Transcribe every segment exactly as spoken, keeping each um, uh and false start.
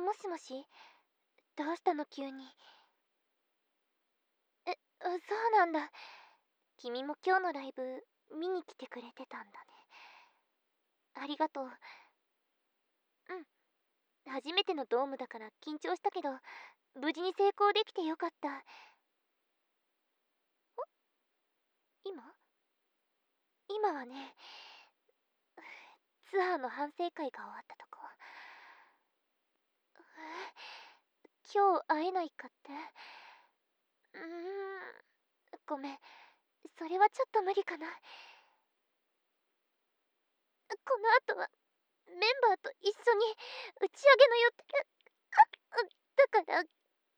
もしもし、どうしたの急に。え、そうなんだ。君も今日のライブ見に来てくれてたんだね。ありがとう。うん。初めてのドームだから緊張したけど、無事に成功できてよかった。今今はね、ツアーの反省会が終わったとこ。今日会えないかって。うーん、ごめん。それはちょっと無理かな。この後はメンバーと一緒に打ち上げの予定だから。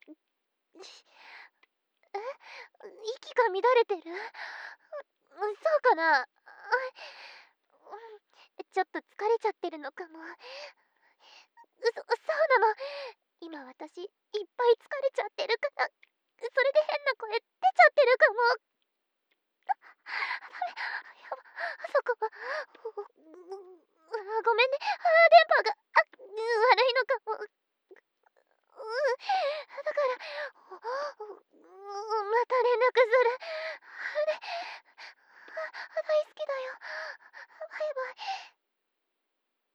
え、息が乱れてる？そうかな。ちょっと疲れちゃってるのかも。そそうなの。今私いっぱい疲れちゃってるから、それで変な声出ちゃってるかも。ダメ、やば、そこはごめんね。あ、電波が